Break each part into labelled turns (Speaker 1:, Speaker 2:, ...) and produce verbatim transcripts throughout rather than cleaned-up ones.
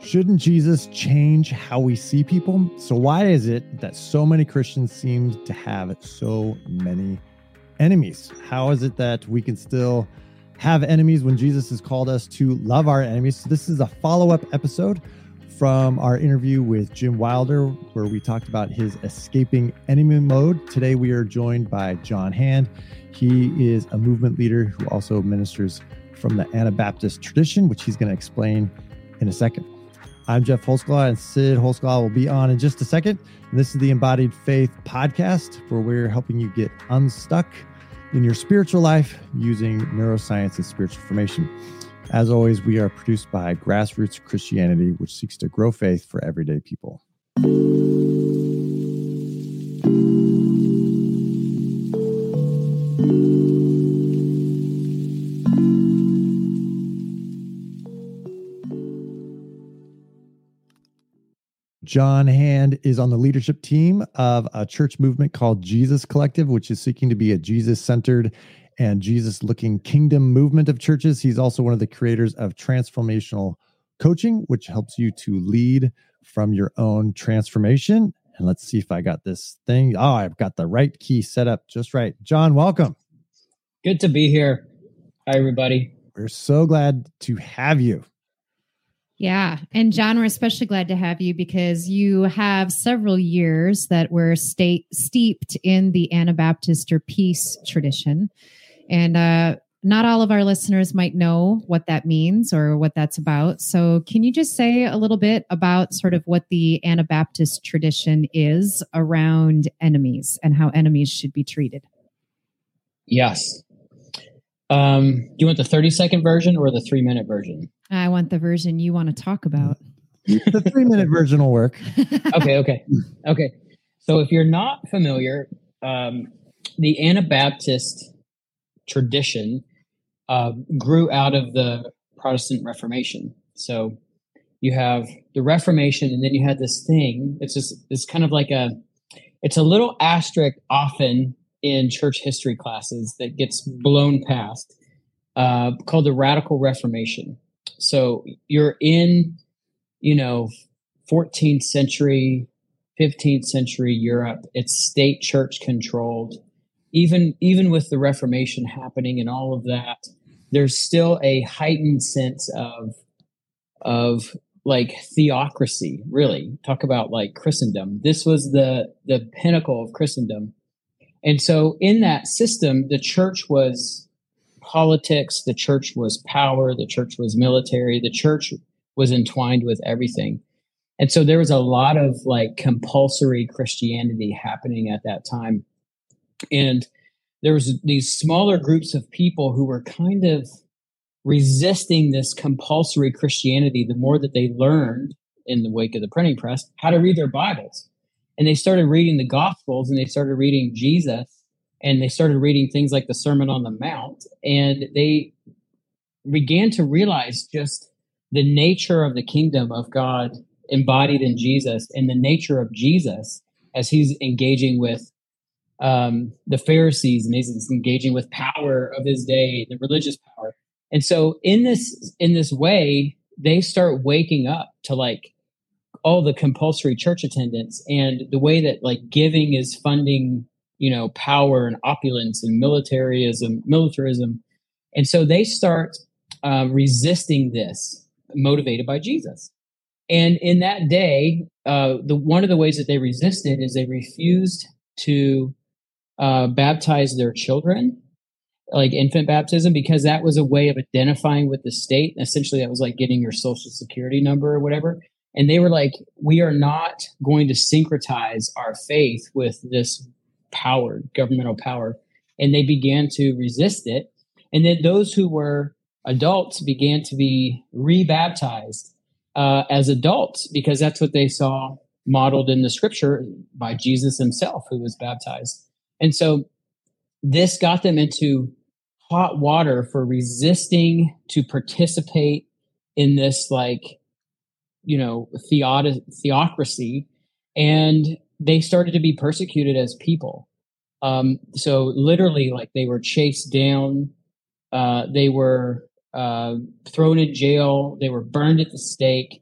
Speaker 1: Shouldn't Jesus change how we see people? So why is it that so many Christians seem to have so many enemies? How is it that we can still have enemies when Jesus has called us to love our enemies? So this is a follow-up episode from our interview with Jim Wilder, where we talked about his escaping enemy mode. Today, we are joined by John Hand. He is a movement leader who also ministers from the Anabaptist tradition, which he's going to explain in a second. I'm Jeff Holsclaw, and Sid Holsclaw will be on in just a second. And this is the Embodied Faith podcast, where we're helping you get unstuck in your spiritual life using neuroscience and spiritual formation. As always, we are produced by Grassroots Christianity, which seeks to grow faith for everyday people. John Hand is on the leadership team of a church movement called Jesus Collective, which is seeking to be a Jesus-centered and Jesus-looking kingdom movement of churches. He's also one of the creators of Transformational Coaching, which helps you to lead from your own transformation. And let's see if I got this thing. Oh, I've got the right key set up just right. John, welcome.
Speaker 2: Good to be here. Hi, everybody.
Speaker 1: We're so glad to have you.
Speaker 3: Yeah. And John, we're especially glad to have you because you have several years that were state steeped in the Anabaptist or peace tradition. And uh, not all of our listeners might know what that means or what that's about. So can you just say a little bit about sort of what the Anabaptist tradition is around enemies and how enemies should be treated?
Speaker 2: Yes. Um, do you want the thirty second version or the three minute version?
Speaker 3: I want the version you want to talk about.
Speaker 1: The three minute version will work.
Speaker 2: Okay. Okay. Okay. So if you're not familiar, um, the Anabaptist tradition uh, grew out of the Protestant Reformation. So you have the Reformation, and then you had this thing. It's just, it's kind of like a, it's a little asterisk often in church history classes that gets blown past, uh, called the Radical Reformation. So you're in, you know, fourteenth century, fifteenth century Europe. It's state church controlled. Even, even with the Reformation happening and all of that, there's still a heightened sense of, of like theocracy, really. Talk about like Christendom. This was the, the pinnacle of Christendom. And so in that system, the church was politics, the church was power, the church was military, the church was entwined with everything. And so there was a lot of like compulsory Christianity happening at that time. And there was these smaller groups of people who were kind of resisting this compulsory Christianity the more that they learned in the wake of the printing press how to read their Bibles. And they started reading the Gospels, and they started reading Jesus, and they started reading things like the Sermon on the Mount. And they began to realize just the nature of the kingdom of God embodied in Jesus, and the nature of Jesus as he's engaging with um, the Pharisees, and he's engaging with power of his day, the religious power. And so in this, in this way, they start waking up to like all the compulsory church attendance and the way that like giving is funding, you know, power and opulence and militarism, militarism. And so they start uh, resisting this, motivated by Jesus. And in that day, uh, the one of the ways that they resisted is they refused to uh, baptize their children, like infant baptism, because that was a way of identifying with the state. Essentially, that was like getting your social security number or whatever. And they were like, we are not going to syncretize our faith with this power, governmental power. And they began to resist it. And then those who were adults began to be rebaptized uh, as adults, because that's what they saw modeled in the scripture by Jesus himself, who was baptized. And so this got them into hot water for resisting to participate in this like, you know, theod- theocracy, and they started to be persecuted as people. Um, so literally, like they were chased down, uh, they were uh, thrown in jail, they were burned at the stake,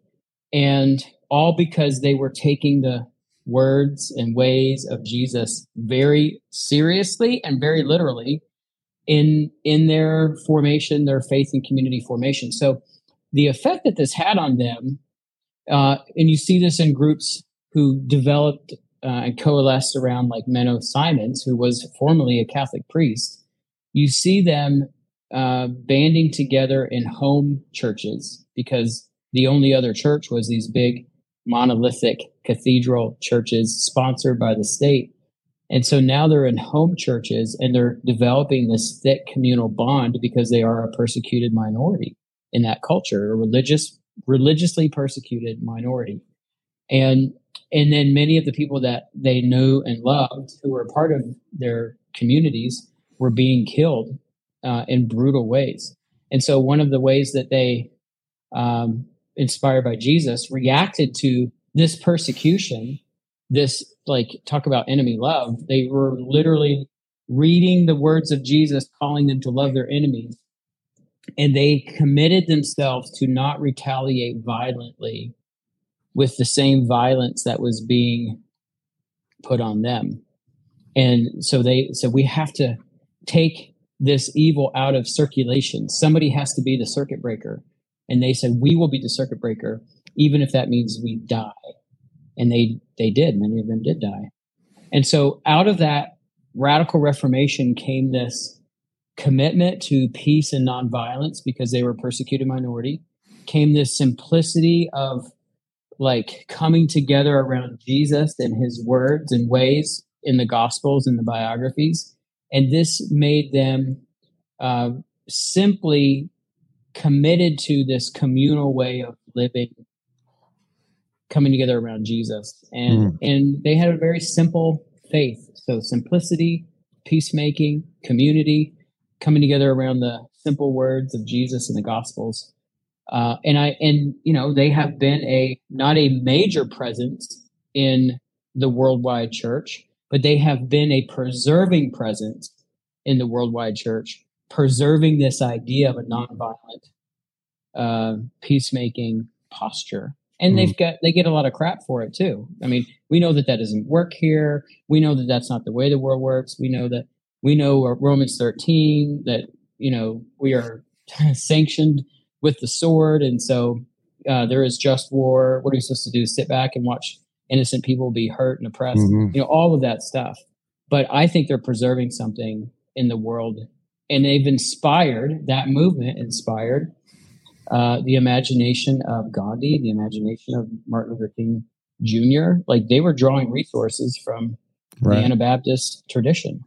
Speaker 2: And all because they were taking the words and ways of Jesus very seriously and very literally in in their formation, their faith and community formation. So the effect that this had on them, uh, and you see this in groups who developed uh, and coalesced around like Menno Simons, who was formerly a Catholic priest. You see them uh, banding together in home churches, because the only other church was these big monolithic cathedral churches sponsored by the state. And so now they're in home churches and they're developing this thick communal bond because they are a persecuted minority in that culture, a religious, religiously persecuted minority. And and then many of the people that they knew and loved, who were part of their communities, were being killed uh, in brutal ways. And so one of the ways that they, um, inspired by Jesus, reacted to this persecution, this, like, talk about enemy love, they were literally reading the words of Jesus, calling them to love their enemies. And they committed themselves to not retaliate violently with the same violence that was being put on them. And so they said, we have to take this evil out of circulation. Somebody has to be the circuit breaker. And they said, we will be the circuit breaker, even if that means we die. And they, they did. Many of them did die. And so out of that radical reformation came this commitment to peace and nonviolence, because they were a persecuted minority, came this simplicity of like coming together around Jesus and his words and ways in the Gospels and the biographies. And this made them uh, simply committed to this communal way of living, coming together around Jesus. And, mm. and they had a very simple faith. So simplicity, peacemaking, community, coming together around the simple words of Jesus and the Gospels. Uh, and I, and you know, they have been a not a major presence in the worldwide church, but they have been a preserving presence in the worldwide church, preserving this idea of a nonviolent, uh, peacemaking posture. And mm. they've got they get a lot of crap for it too. I mean, we know that that doesn't work here. We know that that's not the way the world works. We know that we know Romans thirteen, that you know we are sanctioned with the sword, and so uh, there is just war. What are we supposed to do? Sit back and watch innocent people be hurt and oppressed? Mm-hmm. You know, all of that stuff. But I think they're preserving something in the world, and they've inspired, that movement inspired uh, the imagination of Gandhi, the imagination of Martin Luther King Junior Like, they were drawing resources from right. the Anabaptist tradition.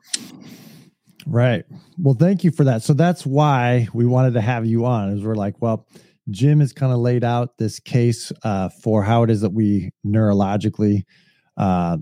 Speaker 1: Right. Well, thank you for that. So that's why we wanted to have you on, is we're like, well, Jim has kind of laid out this case uh, for how it is that we neurologically uh,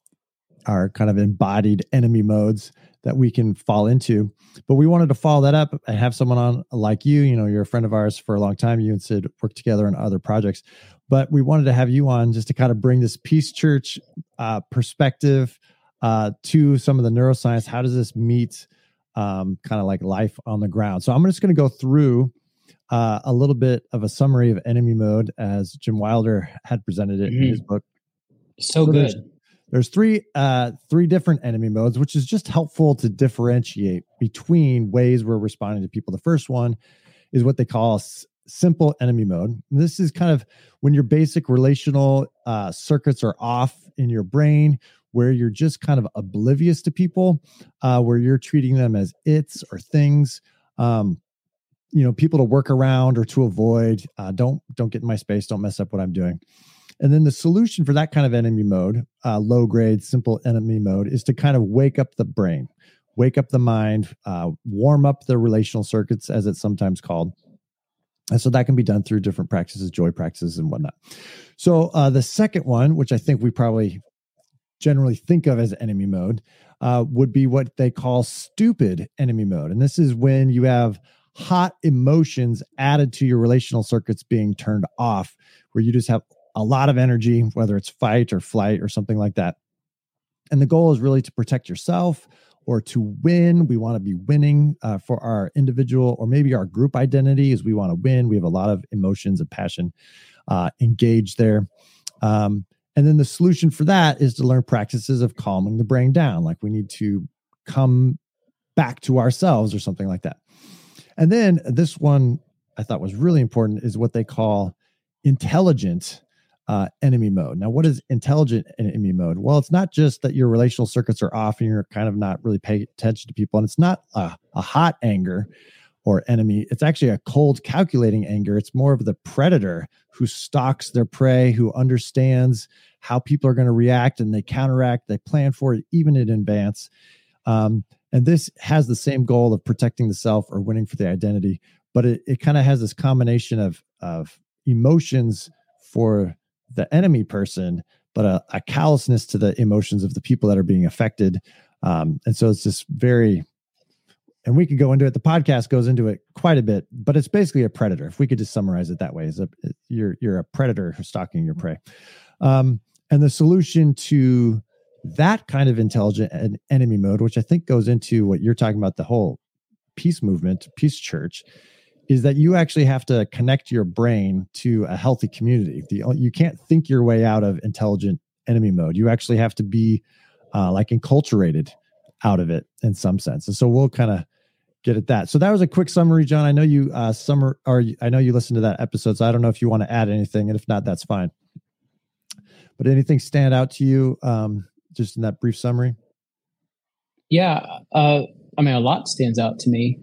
Speaker 1: are kind of embodied enemy modes that we can fall into. But we wanted to follow that up and have someone on like you. You know, you're a friend of ours for a long time. You and Sid worked together on other projects. But we wanted to have you on just to kind of bring this Peace Church uh, perspective uh, to some of the neuroscience. How does this meet um, kind of like life on the ground? So I'm just going to go through uh, a little bit of a summary of enemy mode as Jim Wilder had presented it mm-hmm. in his book.
Speaker 2: So, so good.
Speaker 1: There's, there's three uh, three different enemy modes, which is just helpful to differentiate between ways we're responding to people. The first one is what they call s- simple enemy mode. And this is kind of when your basic relational uh, circuits are off in your brain, where you're just kind of oblivious to people, uh, where you're treating them as it's or things, um, you know, people to work around or to avoid. Uh, don't don't get in my space. Don't mess up what I'm doing. And then the solution for that kind of enemy mode, uh, low grade, simple enemy mode, is to kind of wake up the brain, wake up the mind, uh, warm up the relational circuits, as it's sometimes called. And so that can be done through different practices, joy practices and whatnot. So uh, the second one, which I think we probably generally think of as enemy mode, uh, would be what they call stupid enemy mode. And this is when you have hot emotions added to your relational circuits being turned off, where you just have a lot of energy, whether it's fight or flight or something like that. And the goal is really to protect yourself or to win. We want to be winning uh, for our individual or maybe our group identity, is we want to win. We have a lot of emotions and passion. uh, engage there. Um, and then the solution for that is to learn practices of calming the brain down. Like we need to come back to ourselves or something like that. And then this one I thought was really important is what they call intelligent uh, enemy mode. Now, what is intelligent enemy mode? Well, it's not just that your relational circuits are off and you're kind of not really paying attention to people. And it's not a, a hot anger or enemy. It's actually a cold, calculating anger. It's more of the predator who stalks their prey, who understands how people are going to react, and they counteract, they plan for it even in advance. Um, and this has the same goal of protecting the self or winning for the identity, but it, it kind of has this combination of, of emotions for the enemy person, but a, a callousness to the emotions of the people that are being affected. Um, and so it's just very, and we could go into it. The podcast goes into it quite a bit, but it's basically a predator. If we could just summarize it that way, is a you're you're a predator who's stalking your prey. Um, and the solution to that kind of intelligent en- enemy mode, which I think goes into what you're talking about, the whole peace movement, peace church, is that you actually have to connect your brain to a healthy community. The, you can't think your way out of intelligent enemy mode. You actually have to be uh, like enculturated out of it in some sense. And so we'll kind of get at that. So that was a quick summary, John. I know you uh, summer, or I know you listened to that episode, so I don't know if you want to add anything, and if not, that's fine. But anything stand out to you um, just in that brief summary?
Speaker 2: Yeah. Uh, I mean, a lot stands out to me.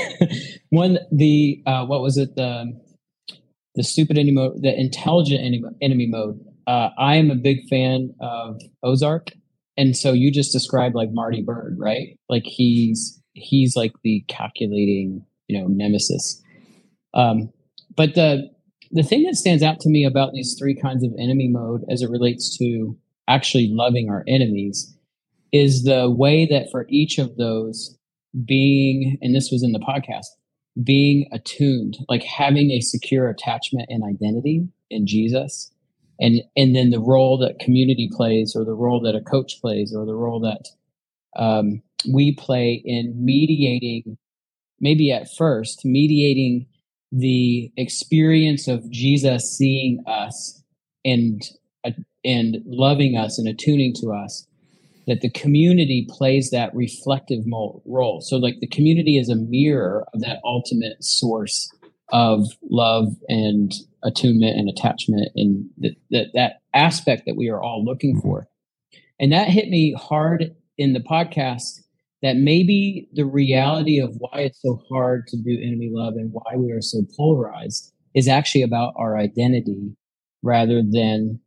Speaker 2: One, the, uh, what was it? The, the stupid enemy mode, the intelligent enemy, enemy mode. Uh, I am a big fan of Ozark. And so you just described like Marty Byrde, right? Like he's, he's like the calculating, you know, nemesis. Um, but the, the thing that stands out to me about these three kinds of enemy mode as it relates to actually loving our enemies is the way that for each of those being, and this was in the podcast, being attuned, like having a secure attachment and identity in Jesus. And, and then the role that community plays, or the role that a coach plays, or the role that um, we play in mediating, maybe at first, mediating the experience of Jesus seeing us and, uh, and loving us and attuning to us, that the community plays that reflective role. So like the community is a mirror of that ultimate source of love and attunement and attachment, and that that that aspect that we are all looking for. And that hit me hard in the podcast, that maybe the reality of why it's so hard to do enemy love and why we are so polarized is actually about our identity rather than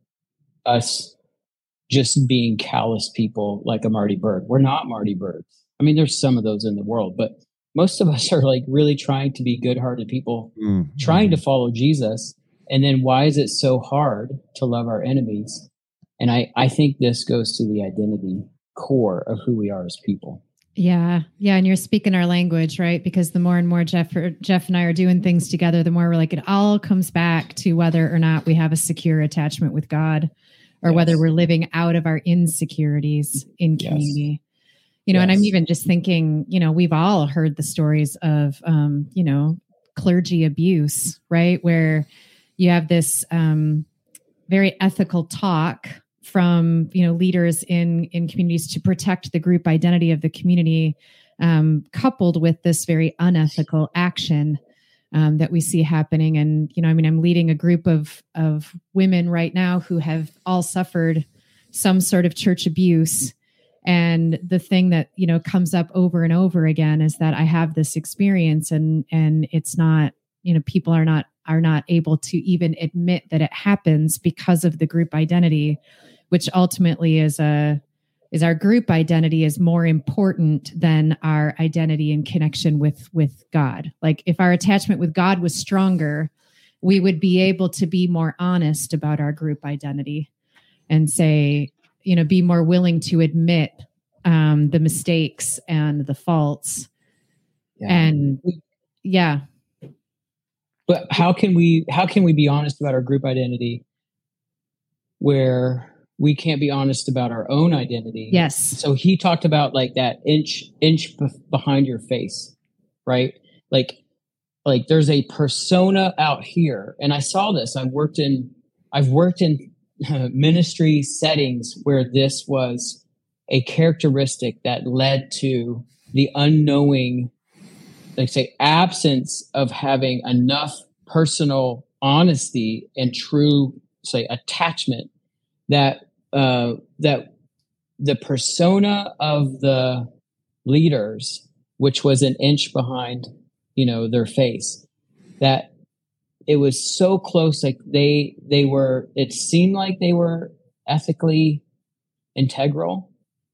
Speaker 2: us just being callous people like a Marty Byrde. We're not Marty Byrde. I mean, there's some of those in the world, but most of us are like really trying to be good-hearted people, mm-hmm. trying to follow Jesus. And then why is it so hard to love our enemies? And I, I think this goes to the identity core of who we are as people.
Speaker 3: Yeah. Yeah. And you're speaking our language, right? Because the more and more Jeff, or Jeff and I are doing things together, the more we're like, it all comes back to whether or not we have a secure attachment with God, or yes. whether we're living out of our insecurities in community. Yes. You know, yes. and I'm even just thinking, you know, we've all heard the stories of, um, you know, clergy abuse, right? Where you have this um, very ethical talk from, you know, leaders in, in communities to protect the group identity of the community, um, coupled with this very unethical action um, that we see happening. And, you know, I mean, I'm leading a group of, of women right now who have all suffered some sort of church abuse. And the thing that, you know, comes up over and over again is that I have this experience, and, and it's not, you know, people are not, are not able to even admit that it happens because of the group identity, which ultimately is a, is our group identity is more important than our identity and connection with, with God. Like if our attachment with God was stronger, we would be able to be more honest about our group identity and say, you know, be more willing to admit um, the mistakes and the faults. Yeah. And yeah.
Speaker 2: But how can we, how can we be honest about our group identity where we can't be honest about our own identity?
Speaker 3: Yes.
Speaker 2: So he talked about like that inch, inch b- behind your face, right? Like, like there's a persona out here. And I saw this. I worked in, I've worked in uh, ministry settings where this was a characteristic that led to the unknowing, like say, absence of having enough personal honesty and true, say, attachment that uh, that the persona of the leaders, which was an inch behind, you know, their face, that it was so close, like they they were. It seemed like they were ethically integral,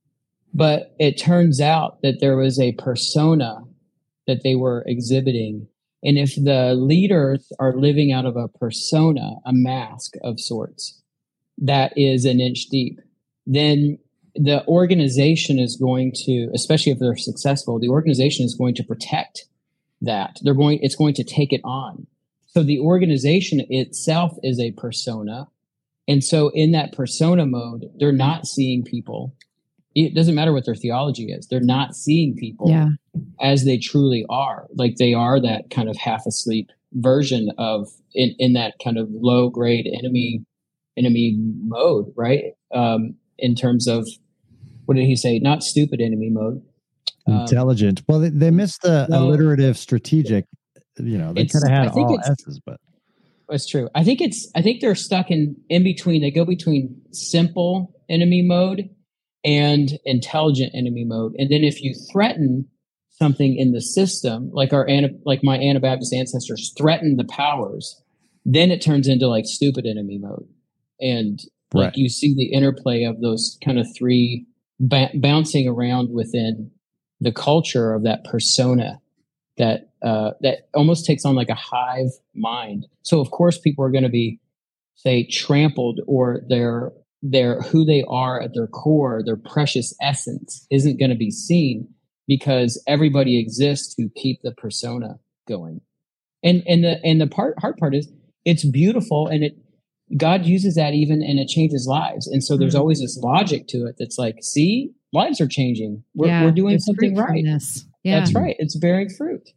Speaker 2: but it turns out that there was a persona that they were exhibiting. And if the leaders are living out of a persona, a mask of sorts, that is an inch deep, then the organization is going to, especially if they're successful, the organization is going to protect that. They're going, it's going to take it on. So the organization itself is a persona. And so in that persona mode, they're not seeing people. It doesn't matter what their theology is. They're not seeing people
Speaker 3: yeah.
Speaker 2: as they truly are. Like they are that kind of half asleep version of in, in that kind of low grade enemy, enemy mode, right? Um, in terms of, what did he say? Not stupid enemy mode.
Speaker 1: Um, Intelligent. Well, they, they missed the well, alliterative strategic, you know, they could have had all S's, but.
Speaker 2: It's true. I think it's, I think they're stuck in, in between. They go between simple enemy mode and intelligent enemy mode. And then if you threaten something in the system, like our, like my Anabaptist ancestors threatened the powers, then it turns into like stupid enemy mode. And like right. you see the interplay of those kind of three ba- bouncing around within the culture of that persona that, uh, that almost takes on like a hive mind. So of course people are going to be, say, trampled, or their, their, who they are at their core, their precious essence isn't going to be seen, because everybody exists to keep the persona going. And, and the, and the part, hard part is it's beautiful, and it, God uses that even, and it changes lives. And so there's mm-hmm. always this logic to it that's like, see, lives are changing. We're,
Speaker 3: yeah,
Speaker 2: we're doing something right.
Speaker 3: Yeah.
Speaker 2: That's right. It's bearing fruit.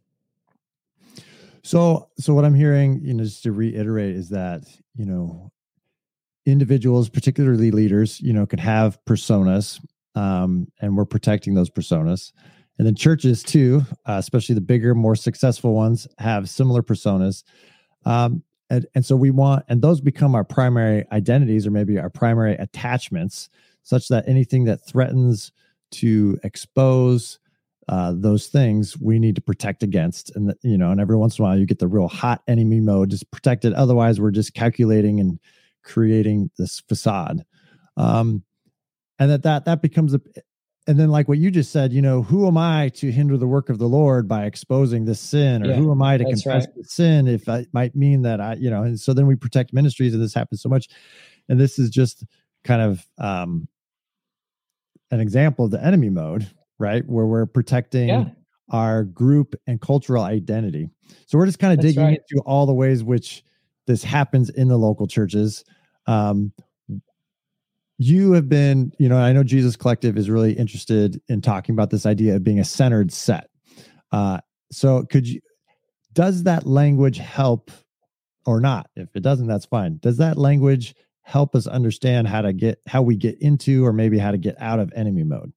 Speaker 1: So, so what I'm hearing, you know, just to reiterate, is that, you know, individuals, particularly leaders, you know, can have personas, um, and we're protecting those personas. And then churches too, uh, especially the bigger, more successful ones, have similar personas. Um, and, and so we want, and those become our primary identities, or maybe our primary attachments, such that anything that threatens to expose uh, those things, we need to protect against. And, you know, and every once in a while you get the real hot enemy mode, just protect it. Otherwise we're just calculating and creating this facade. Um, and that, that, that becomes a, and then like what you just said, you know, who am I to hinder the work of the Lord by exposing this sin, or yeah, who am I to confess right. the sin if it might mean that I, you know, and so then we protect ministries, and this happens so much. And this is just kind of, um, an example of the enemy mode, right? Where we're protecting yeah. our group and cultural identity. So we're just kind of That's digging right. into all the ways which this happens in the local churches. Um, you have been, you know, I know Jesus Collective is really interested in talking about this idea of being a centered set. Uh, so could you, does that language help or not? If it doesn't, that's fine. Does that language help us understand how to get, how we get into, or maybe how to get out of enemy mode?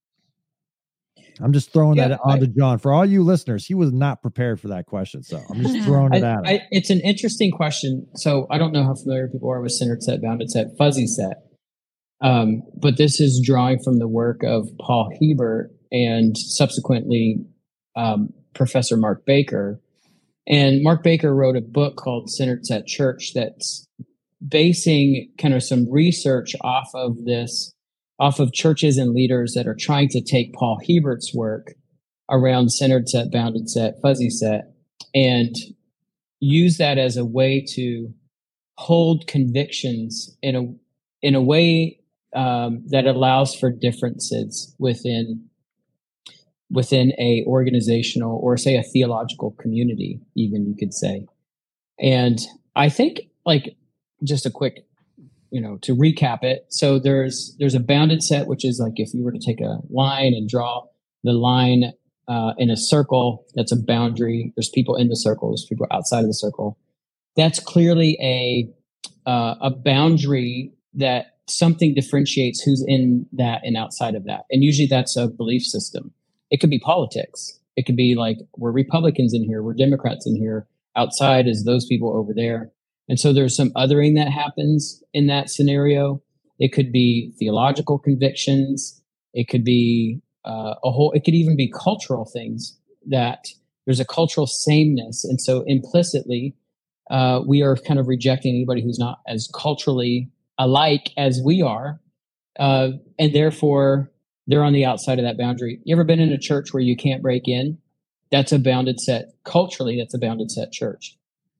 Speaker 1: I'm just throwing yeah, that on to John. For all you listeners, he was not prepared for that question, so I'm just throwing it
Speaker 2: I,
Speaker 1: at him.
Speaker 2: I, it's an interesting question. So I don't know how familiar people are with centered set, bounded set, fuzzy set. Um, but this is drawing from the work of Paul Hebert and subsequently um, Professor Mark Baker. And Mark Baker wrote a book called Centered Set Church that's basing kind of some research off of this, off of churches and leaders that are trying to take Paul Hebert's work around centered set, bounded set, fuzzy set, and use that as a way to hold convictions in a in a way um, that allows for differences within within a organizational, or say a theological community, even you could say. And I think, like, just a quick, you know, to recap it. So there's, there's a bounded set, which is like, if you were to take a line and draw the line uh, in a circle, that's a boundary. There's people in the circle, there's people outside of the circle. That's clearly a uh, a boundary that something differentiates who's in that and outside of that. And usually that's a belief system. It could be politics. It could be like, we're Republicans in here, we're Democrats in here. Outside is those people over there. And so there's some othering that happens in that scenario. It could be theological convictions. It could be uh, a whole, it could even be cultural things, that there's a cultural sameness. And so implicitly, uh, we are kind of rejecting anybody who's not as culturally alike as we are. Uh, and therefore, they're on the outside of that boundary. You ever been in a church where you can't break in? That's a bounded set. Culturally, that's a bounded set church.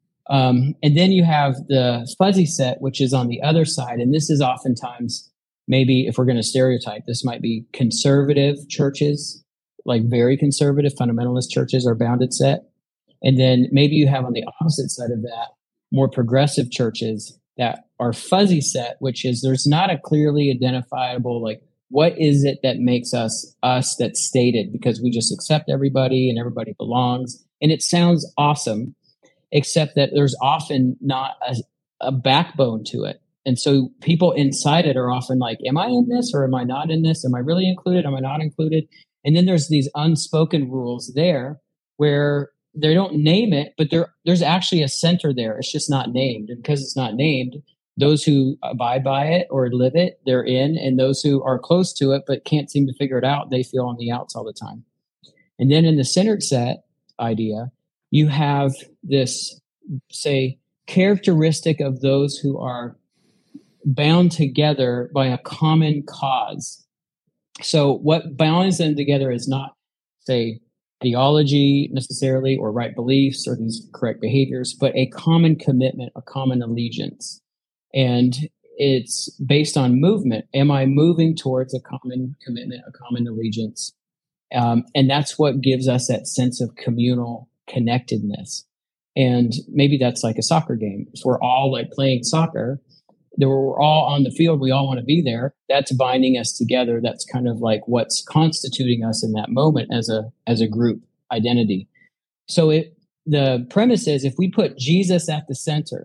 Speaker 2: Um, and then you have the fuzzy set, which is on the other side. And this is oftentimes, maybe if we're going to stereotype, this might be conservative churches, like very conservative fundamentalist churches are bounded set. And then maybe you have on the opposite side of that, more progressive churches that are fuzzy set, which is there's not a clearly identifiable, like, what is it that makes us us that's stated, because we just accept everybody and everybody belongs. And it sounds awesome, except that there's often not a, a backbone to it. And so people inside it are often like, am I in this or am I not in this? Am I really included? Am I not included? And then there's these unspoken rules there where they don't name it, but there there's actually a center there. It's just not named. And because it's not named, those who abide by it or live it, they're in. And those who are close to it but can't seem to figure it out, they feel on the outs all the time. And then in the centered set idea, you have this, say, characteristic of those who are bound together by a common cause. So what binds them together is not, say, theology necessarily, or right beliefs, or these correct behaviors, but a common commitment, a common allegiance. And it's based on movement. Am I moving towards a common commitment, a common allegiance? Um, and that's what gives us that sense of communal connectedness. And maybe that's like a soccer game. If we're all like playing soccer, that we're all on the field, we all want to be there. That's binding us together. That's kind of like what's constituting us in that moment as a as a group identity. So it the premise is, if we put Jesus at the center,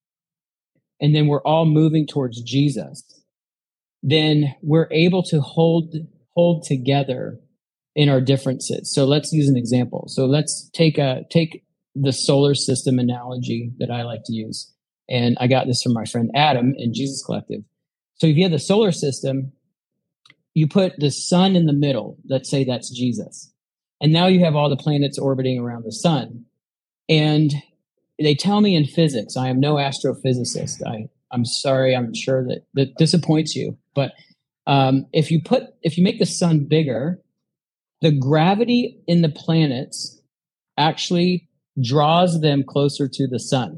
Speaker 2: and then we're all moving towards Jesus, then we're able to hold hold together in our differences. So let's use an example. So let's take a take the solar system analogy that I like to use. And I got this from my friend Adam in Jesus Collective. So if you have the solar system, you put the sun in the middle. Let's say that's Jesus. And now you have all the planets orbiting around the sun. And they tell me in physics, I am no astrophysicist. I, I'm sorry, I'm sure that that disappoints you. But um, if you put, if you make the sun bigger, the gravity in the planets actually draws them closer to the sun.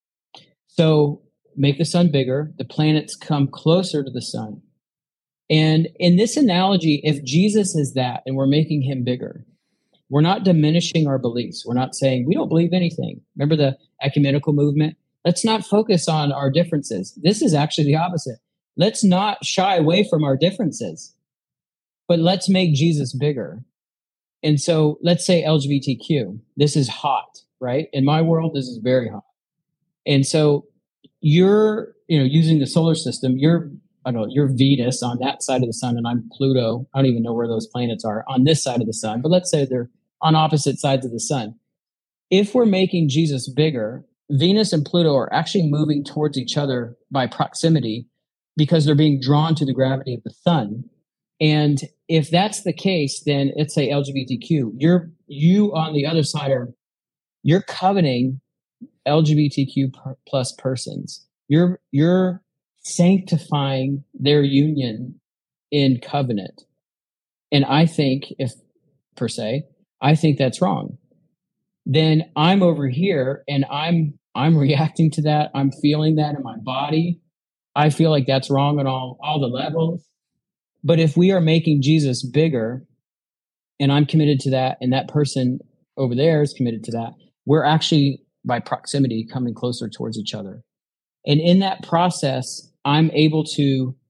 Speaker 2: So make the sun bigger, the planets come closer to the sun. And in this analogy, if Jesus is that and we're making him bigger, we're not diminishing our beliefs. We're not saying we don't believe anything. Remember the ecumenical movement? Let's not focus on our differences. This is actually the opposite. Let's not shy away from our differences, but let's make Jesus bigger. And so let's say L G B T Q. This is hot, right? In my world, this is very hot. And so you're, you know, using the solar system, you're, I don't know, you're Venus on that side of the sun, and I'm Pluto. I don't even know where those planets are on this side of the sun, but let's say they're on opposite sides of the sun. If we're making Jesus bigger, Venus and Pluto are actually moving towards each other by proximity because they're being drawn to the gravity of the sun. And if that's the case, then let's say L G B T Q, you're, you on the other side are, you're coveting L G B T Q plus persons. You're, you're sanctifying their union in covenant. And I think, if per se, I think that's wrong. Then I'm over here and I'm, I'm reacting to that. I'm feeling that in my body. I feel like that's wrong on all, all the levels. But if we are making Jesus bigger, and I'm committed to that, and that person over there is committed to that, we're actually, by proximity, coming closer towards each other. And in that process, I'm able to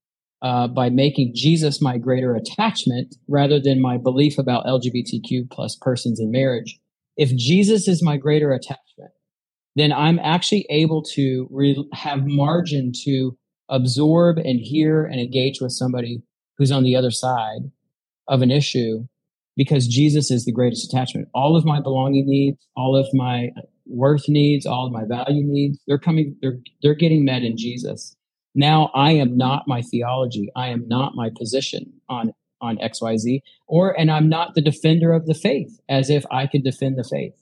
Speaker 2: uh, by making Jesus my greater attachment rather than my belief about L G B T Q plus persons in marriage. If Jesus is my greater attachment, then I'm actually able to re- have margin to absorb and hear and engage with somebody who's on the other side of an issue, because Jesus is the greatest attachment. All of my belonging needs, all of my worth needs, all of my value needs, they're coming, they're, they're getting met in Jesus. Now I am not my theology. I am not my position on, on X Y Z, or, and I'm not the defender of the faith as if I could defend the faith.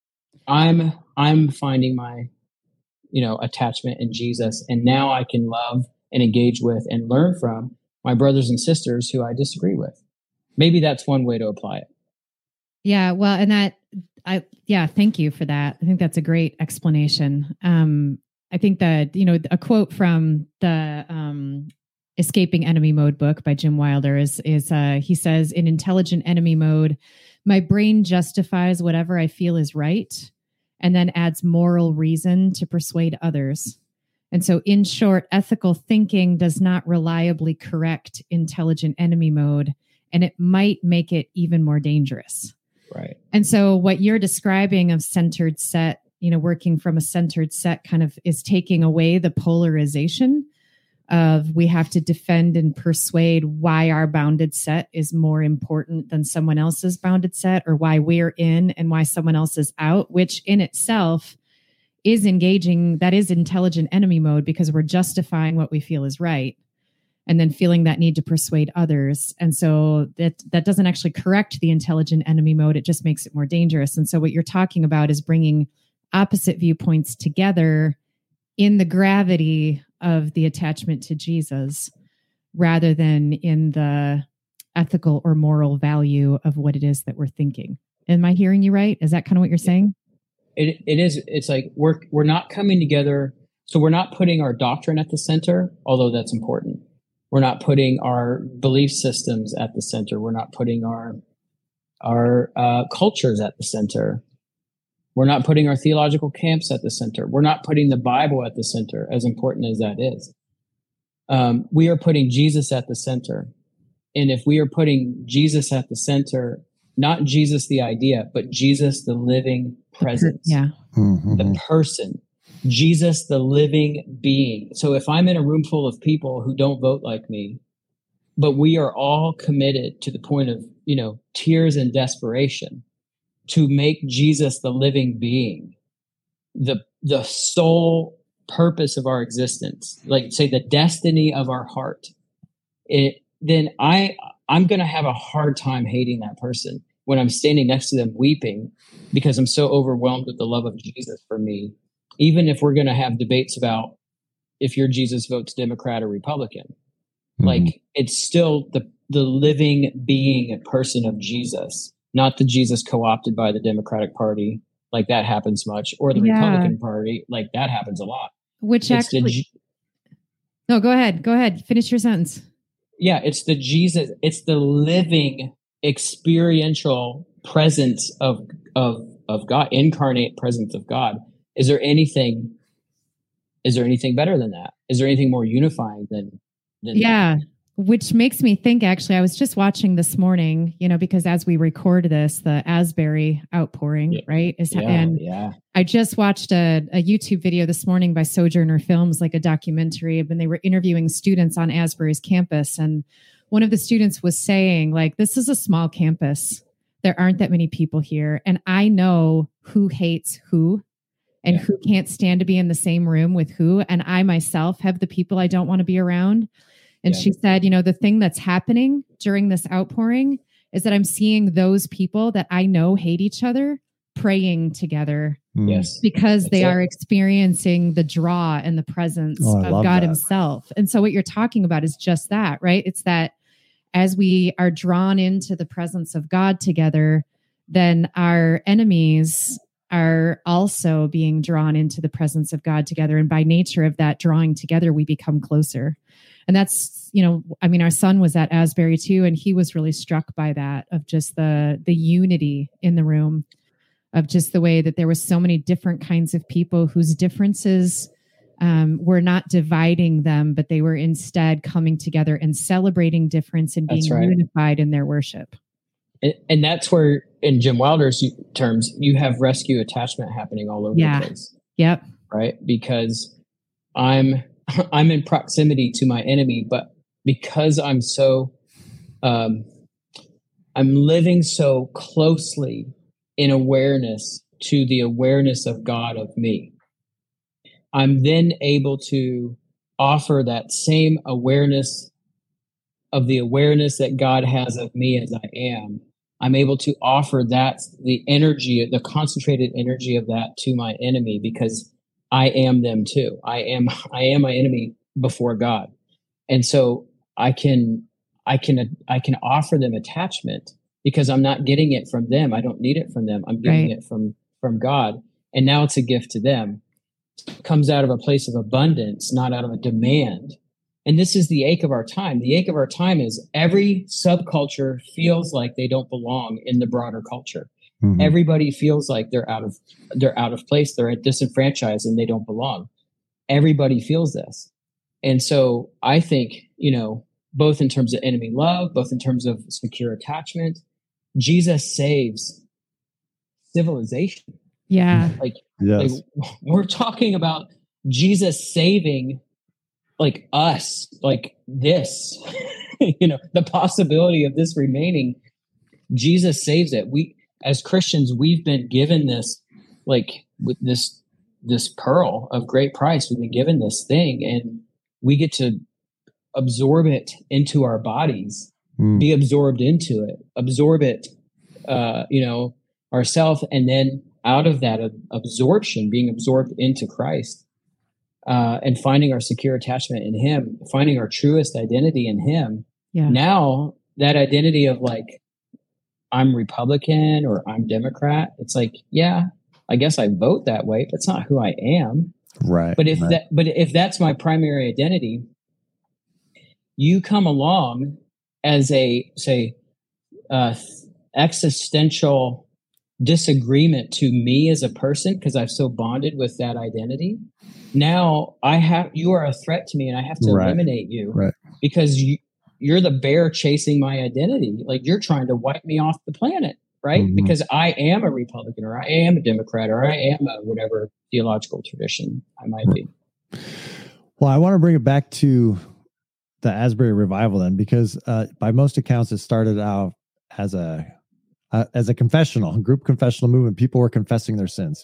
Speaker 2: I'm, I'm finding my, you know, attachment in Jesus. And now I can love and engage with and learn from my brothers and sisters who I disagree with. Maybe that's one way to apply it.
Speaker 3: Yeah. Well, and that, I, yeah, thank you for that. I think that's a great explanation. Um, I think that, you know, a quote from the um, Escaping Enemy Mode book by Jim Wilder is, is uh, he says, in intelligent enemy mode, my brain justifies whatever I feel is right and then adds moral reason to persuade others. And so, in short, ethical thinking does not reliably correct intelligent enemy mode, and it might make it even more dangerous.
Speaker 2: Right.
Speaker 3: And so what you're describing of centered set, you know, working from a centered set kind of is taking away the polarization of we have to defend and persuade why our bounded set is more important than someone else's bounded set, or why we're in and why someone else is out, which in itself is engaging. That is intelligent enemy mode, because we're justifying what we feel is right and then feeling that need to persuade others. And so that, that doesn't actually correct the intelligent enemy mode. It just makes it more dangerous. And so what you're talking about is bringing opposite viewpoints together in the gravity of the attachment to Jesus, rather than in the ethical or moral value of what it is that we're thinking. Am I hearing you right? Is that kind of what you're saying?
Speaker 2: It, it is. It's like we're, we're not coming together. So we're not putting our doctrine at the center, although that's important. We're not putting our belief systems at the center. We're not putting our our uh, cultures at the center. We're not putting our theological camps at the center. We're not putting the Bible at the center, as important as that is. Um, we are putting Jesus at the center. And if we are putting Jesus at the center, not Jesus the idea, but Jesus the living presence,
Speaker 3: yeah,
Speaker 1: Mm-hmm.
Speaker 2: the person, Jesus, the living being. So if I'm in a room full of people who don't vote like me, but we are all committed to the point of, you know, tears and desperation to make Jesus the living being, the, the sole purpose of our existence, like say the destiny of our heart, it, then I, I'm going to have a hard time hating that person when I'm standing next to them weeping because I'm so overwhelmed with the love of Jesus for me. Even if we're going to have debates about if your Jesus votes Democrat or Republican, mm-hmm. like it's still the, the living being person of Jesus, not the Jesus co-opted by the Democratic Party. Like that happens much, or the yeah. Republican Party. Like that happens a lot.
Speaker 3: Which
Speaker 2: it's
Speaker 3: actually,
Speaker 2: the,
Speaker 3: no, go ahead. Go ahead. Finish your sentence.
Speaker 2: Yeah. It's the Jesus. It's the living experiential presence of, of, of God, incarnate presence of God. Is there anything, is there anything better than that? Is there anything more unifying than, than
Speaker 3: yeah.
Speaker 2: that?
Speaker 3: Which makes me think, actually, I was just watching this morning, you know, because as we record this, the Asbury outpouring, yeah. right? Is,
Speaker 2: yeah,
Speaker 3: and
Speaker 2: yeah.
Speaker 3: I just watched a, a YouTube video this morning by Sojourner Films, like a documentary, and they were interviewing students on Asbury's campus. And one of the students was saying, like, this is a small campus. There aren't that many people here. And I know who hates who. And yeah. who can't stand to be in the same room with who. And I myself have the people I don't want to be around. And yeah. she said, you know, the thing that's happening during this outpouring is that I'm seeing those people that I know hate each other praying together.
Speaker 2: Yes.
Speaker 3: Because
Speaker 2: that's
Speaker 3: they
Speaker 2: it.
Speaker 3: are experiencing the draw and the presence
Speaker 1: oh,
Speaker 3: of God
Speaker 1: that.
Speaker 3: himself. And so what you're talking about is just that, right? It's that as we are drawn into the presence of God together, then our enemies are also being drawn into the presence of God together. And by nature of that drawing together, we become closer. And that's, you know, I mean, our son was at Asbury too, and he was really struck by that, of just the the unity in the room, of just the way that there was so many different kinds of people whose differences um, were not dividing them, but they were instead coming together and celebrating difference and being
Speaker 2: right.
Speaker 3: unified in their worship.
Speaker 2: And, and that's where, in Jim Wilder's terms, you have rescue attachment happening all over
Speaker 3: Yeah.
Speaker 2: the place.
Speaker 3: Yep.
Speaker 2: Right? Because I'm I'm in proximity to my enemy, but because I'm so um, I'm living so closely in awareness to the awareness of God of me, I'm then able to offer that same awareness of the awareness that God has of me as I am. I'm able to offer that, the energy, the concentrated energy of that to my enemy, because I am them too. I am, I am my enemy before God. And so I can, I can, I can offer them attachment because I'm not getting it from them. I don't need it from them. I'm getting
Speaker 3: Right.
Speaker 2: it from, from God. And now it's a gift to them. It comes out of a place of abundance, not out of a demand. And this is the ache of our time. The ache of our time is every subculture feels like they don't belong in the broader culture. Mm-hmm. Everybody feels like they're out of they're out of place. They're disenfranchised and they don't belong. Everybody feels this. And so I think, you know, both in terms of enemy love, both in terms of secure attachment, Jesus saves civilization.
Speaker 3: Yeah.
Speaker 2: Like,
Speaker 1: yes.
Speaker 2: like we're talking about Jesus saving like us, like this, you know, the possibility of this remaining. Jesus saves it. We, as Christians, we've been given this, like with this, this pearl of great price. We've been given this thing and we get to absorb it into our bodies, mm. be absorbed into it, absorb it, uh, you know, ourselves. And then out of that uh, absorption, being absorbed into Christ, Uh, and finding our secure attachment in him, finding our truest identity in him.
Speaker 3: Yeah.
Speaker 2: Now that identity of like, I'm Republican or I'm Democrat, it's like, yeah, I guess I vote that way, but it's not who I am.
Speaker 1: Right.
Speaker 2: But if
Speaker 1: right.
Speaker 2: that, but if that's my primary identity, you come along as a, say, uh, existential disagreement to me as a person, because I've so bonded with that identity. Now I have, you are a threat to me and I have to
Speaker 1: right.
Speaker 2: eliminate you
Speaker 1: right.
Speaker 2: because you, you're the bear chasing my identity. Like you're trying to wipe me off the planet, right? Mm-hmm. Because I am a Republican or I am a Democrat or I am a whatever theological tradition I might be.
Speaker 1: Well, I want to bring it back to the Asbury revival then, because uh, by most accounts, it started out as a, uh, as a confessional, group confessional movement. People were confessing their sins.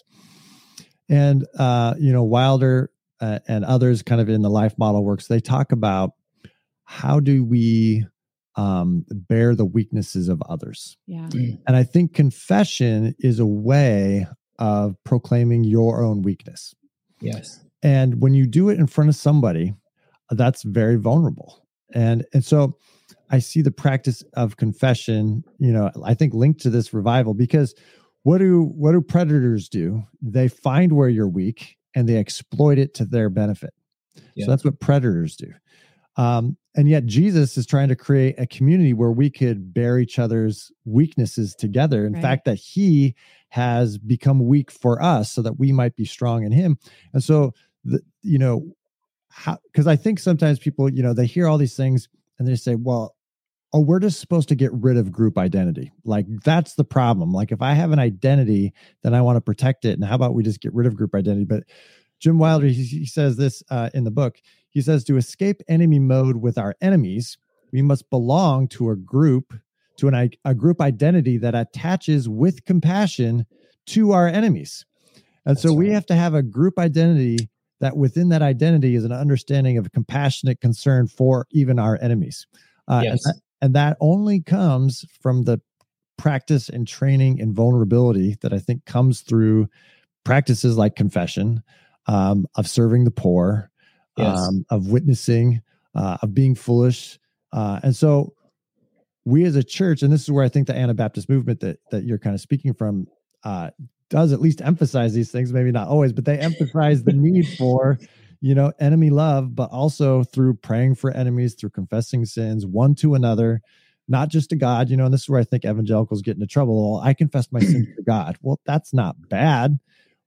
Speaker 1: And, uh, you know, Wilder uh, and others kind of in the Life Model works, they talk about how do we um, bear the weaknesses of others.
Speaker 3: Yeah.
Speaker 1: And I think confession is a way of proclaiming your own weakness.
Speaker 2: Yes.
Speaker 1: And when you do it in front of somebody, that's very vulnerable. And, and so I see the practice of confession, you know, I think linked to this revival, because What do what do predators do? They find where you're weak and they exploit it to their benefit. Yeah. So that's what predators do. Um, and yet Jesus is trying to create a community where we could bear each other's weaknesses together. In right. fact, that he has become weak for us so that we might be strong in him. And so, the, you know, how, because I think sometimes people, you know, they hear all these things and they say, well, oh, we're just supposed to get rid of group identity. Like that's the problem. Like if I have an identity, then I want to protect it. And how about we just get rid of group identity? But Jim Wilder, he, he says this uh, in the book. He says, to escape enemy mode with our enemies, we must belong to a group, to an, a group identity that attaches with compassion to our enemies. And that's so we right. have to have a group identity that within that identity is an understanding of compassionate concern for even our enemies. Uh,
Speaker 2: yes.
Speaker 1: and, that, and that only comes from the practice and training and vulnerability that I think comes through practices like confession, um, of serving the poor,
Speaker 2: yes.
Speaker 1: um, of witnessing, uh, of being foolish. Uh, and so we as a church, and this is where I think the Anabaptist movement that, that you're kind of speaking from uh, does at least emphasize these things, maybe not always, but they emphasize the need for, you know, enemy love, but also through praying for enemies, through confessing sins one to another, not just to God, you know, and this is where I think evangelicals get into trouble. Well, I confess my sins to God. Well, that's not bad,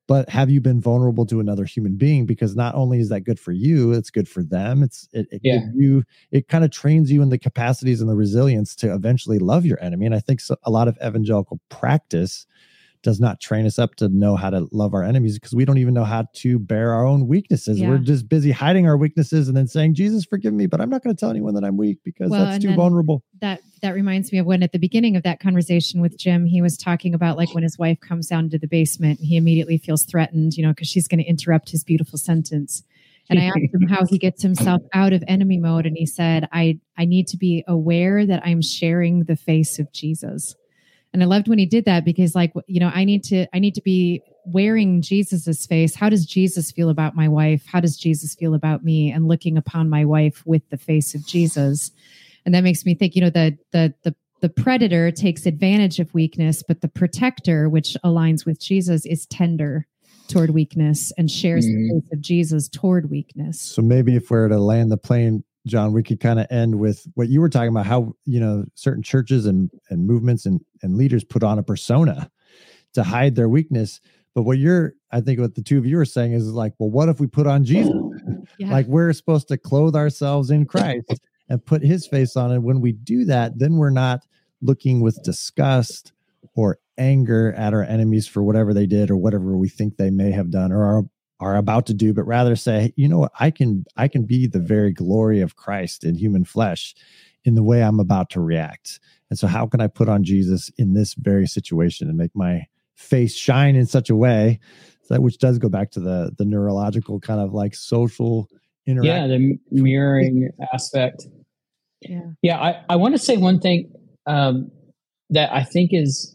Speaker 1: but have you been vulnerable to another human being? Because not only is that good for you, it's good for them. It's it, it
Speaker 2: Yeah.
Speaker 1: gives you, it kind of trains you in the capacities and the resilience to eventually love your enemy. And I think so, a lot of evangelical practice does not train us up to know how to love our enemies, because we don't even know how to bear our own weaknesses.
Speaker 3: Yeah.
Speaker 1: We're just busy hiding our weaknesses and then saying, Jesus, forgive me, but I'm not going to tell anyone that I'm weak because
Speaker 3: Well,
Speaker 1: that's
Speaker 3: and
Speaker 1: too
Speaker 3: then
Speaker 1: vulnerable.
Speaker 3: That that reminds me of when at the beginning of that conversation with Jim, he was talking about like when his wife comes down to the basement, he immediately feels threatened, you know, because she's going to interrupt his beautiful sentence. And I asked him how he gets himself out of enemy mode. And he said, I, I need to be aware that I'm sharing the face of Jesus. And I loved when he did that, because like, you know, I need to, I need to be wearing Jesus's face. How does Jesus feel about my wife? How does Jesus feel about me? And looking upon my wife with the face of Jesus. And that makes me think, you know, the, the, the, the predator takes advantage of weakness, but the protector, which aligns with Jesus, is tender toward weakness and shares mm-hmm. the face of Jesus toward weakness.
Speaker 1: So maybe if we were to land the plane, John, we could kind of end with what you were talking about, how, you know, certain churches and, and movements and, and leaders put on a persona to hide their weakness. But what you're, I think what the two of you are saying is like, well, what if we put on Jesus? Yeah. Like we're supposed to clothe ourselves in Christ and put his face on it. When we do that, then we're not looking with disgust or anger at our enemies for whatever they did or whatever we think they may have done or are are about to do, but rather say, you know what, I can, I can be the very glory of Christ in human flesh in the way I'm about to react. And so how can I put on Jesus in this very situation and make my face shine in such a way that, which does go back to the, the neurological kind of like social interaction.
Speaker 2: Yeah. The mirroring aspect.
Speaker 3: Yeah.
Speaker 2: Yeah. I, I want to say one thing um, that I think is,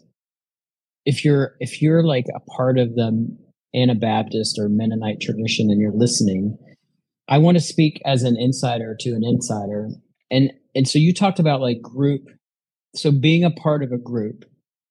Speaker 2: if you're, if you're like a part of the Anabaptist or Mennonite tradition and you're listening, I want to speak as an insider to an insider. And and so you talked about like group. So being a part of a group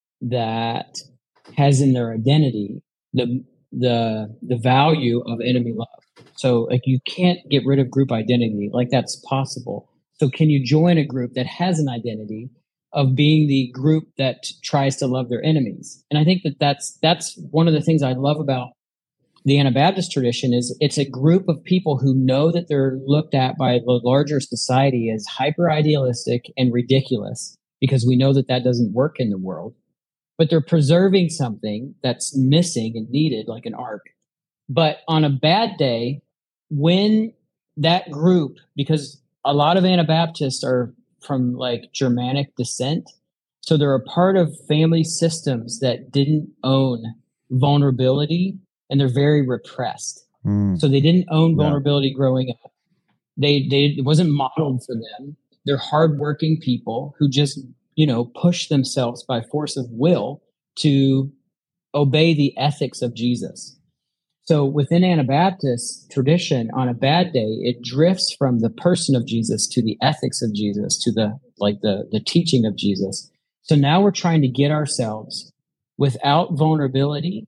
Speaker 2: that has in their identity the the the value of enemy love. So like you can't get rid of group identity, like that's possible. So can you join a group that has an identity of being the group that tries to love their enemies? And I think that that's, that's one of the things I love about the Anabaptist tradition is it's a group of people who know that they're looked at by the larger society as hyper idealistic and ridiculous, because we know that that doesn't work in the world, but they're preserving something that's missing and needed, like an ark. But on a bad day, when that group, because a lot of Anabaptists are from like Germanic descent. So they're a part of family systems that didn't own vulnerability, and they're very repressed. Mm. So they didn't own vulnerability yeah. growing up. They, they, it wasn't modeled for them. They're hardworking people who just, you know, push themselves by force of will to obey the ethics of Jesus. So within Anabaptist tradition, on a bad day, it drifts from the person of Jesus to the ethics of Jesus, to the like the, the teaching of Jesus. So now we're trying to get ourselves without vulnerability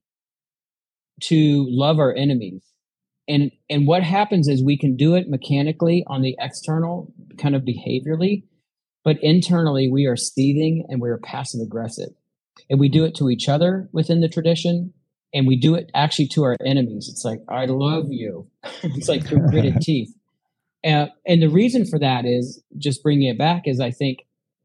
Speaker 2: to love our enemies. And and what happens is we can do it mechanically on the external, kind of behaviorally, but internally we are seething and we are passive aggressive. And we do it to each other within the tradition. And we do it actually to our enemies. It's like, I love you. It's like through gritted teeth. Uh, and the reason for that is, just bringing it back, is I think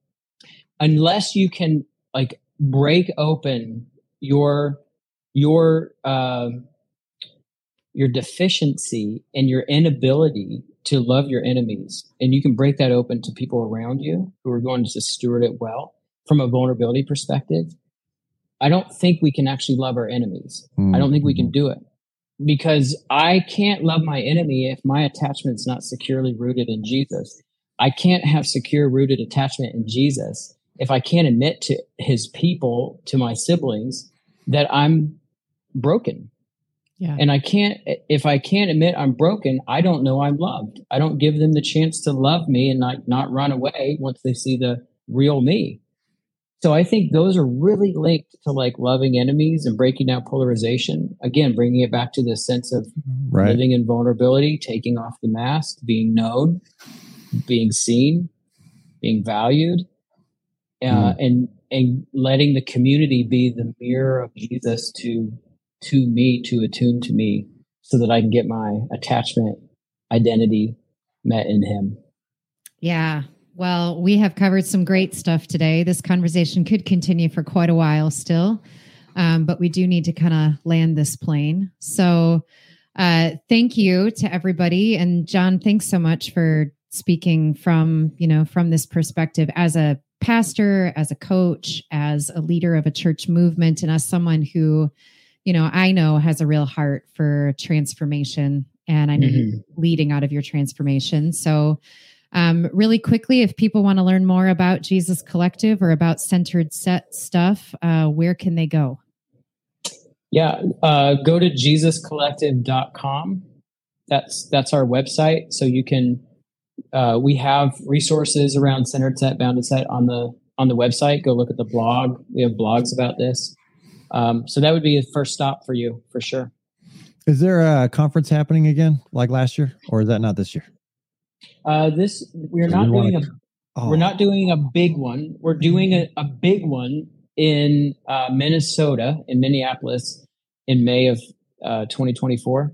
Speaker 2: unless you can like break open your your uh, your deficiency and your inability to love your enemies, and you can break that open to people around you who are going to steward it well from a vulnerability perspective, I don't think we can actually love our enemies. Mm-hmm. I don't think we can do it, because I can't love my enemy if my attachment's not securely rooted in Jesus. I can't have secure rooted attachment in Jesus if I can't admit to his people, to my siblings, that I'm broken.
Speaker 3: Yeah.
Speaker 2: And I can't, if I can't admit I'm broken, I don't know I'm loved. I don't give them the chance to love me and not, not run away once they see the real me. So I think those are really linked to like loving enemies and breaking down polarization. Again, bringing it back to the sense of right. living in vulnerability, taking off the mask, being known, being seen, being valued, uh, mm. and and letting the community be the mirror of Jesus to to me, to attune to me, so that I can get my attachment identity met in him.
Speaker 3: Yeah. Well, we have covered some great stuff today. This conversation could continue for quite a while still, um, but we do need to kind of land this plane. So uh, thank you to everybody. And John, thanks so much for speaking from, you know, from this perspective as a pastor, as a coach, as a leader of a church movement, and as someone who, you know, I know has a real heart for transformation, and I know
Speaker 2: Mm-hmm.
Speaker 3: you're leading out of your transformation. So um, really quickly, if people want to learn more about Jesus Collective or about Centered Set stuff, uh, where can they go?
Speaker 2: Yeah, uh, go to jesus collective dot com. That's that's our website. So you can, uh, we have resources around Centered Set, Bounded Set on the on the website. Go look at the blog. We have blogs about this. Um, so that would be a first stop for you, for sure.
Speaker 1: Is there a conference happening again, like last year, or is that not this year?
Speaker 2: Uh, this we're
Speaker 1: So
Speaker 2: not
Speaker 1: you
Speaker 2: doing
Speaker 1: wanna-
Speaker 2: a
Speaker 1: Oh,
Speaker 2: we're not doing a big one. We're doing a, a big one in uh, Minnesota, in Minneapolis, in May of uh, twenty twenty-four,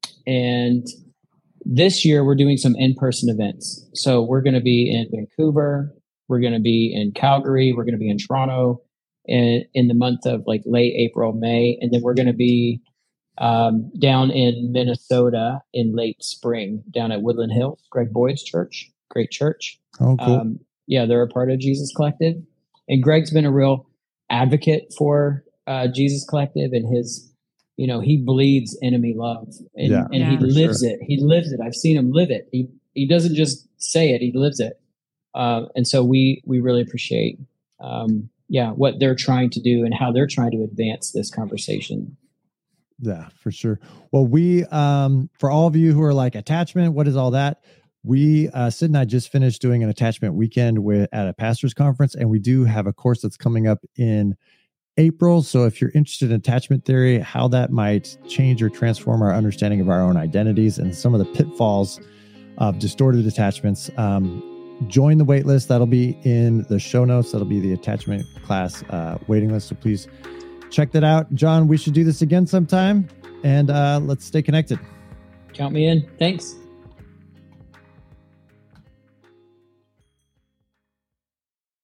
Speaker 2: and this year we're doing some in-person events. So we're going to be in Vancouver, we're going to be in Calgary, we're going to be in Toronto, in in the month of like late April, May, and then we're going to be um, down in Minnesota in late spring, down at Woodland Hills, Greg Boyd's church, great church.
Speaker 1: oh, cool.
Speaker 2: Um, yeah, they're a part of Jesus Collective, and Greg's been a real advocate for uh, Jesus Collective, and his, you know, he bleeds enemy love, and,
Speaker 1: Yeah,
Speaker 2: and
Speaker 3: Yeah.
Speaker 2: he
Speaker 1: for
Speaker 2: lives
Speaker 1: sure.
Speaker 2: it. He lives it. I've seen him live it. He he doesn't just say it; he lives it. Uh, and so we we really appreciate, um, yeah, what they're trying to do and how they're trying to advance this conversation.
Speaker 1: Yeah, for sure. Well, we, um, for all of you who are like, attachment, what is all that? We, uh, Sid and I just finished doing an attachment weekend with at a pastor's conference, and we do have a course that's coming up in April. So if you're interested in attachment theory, how that might change or transform our understanding of our own identities and some of the pitfalls of distorted attachments, um, join the wait list. That'll be in the show notes. That'll be the attachment class uh, waiting list. So please check that out. John, we should do this again sometime, and uh, let's stay connected.
Speaker 2: Count me in. Thanks.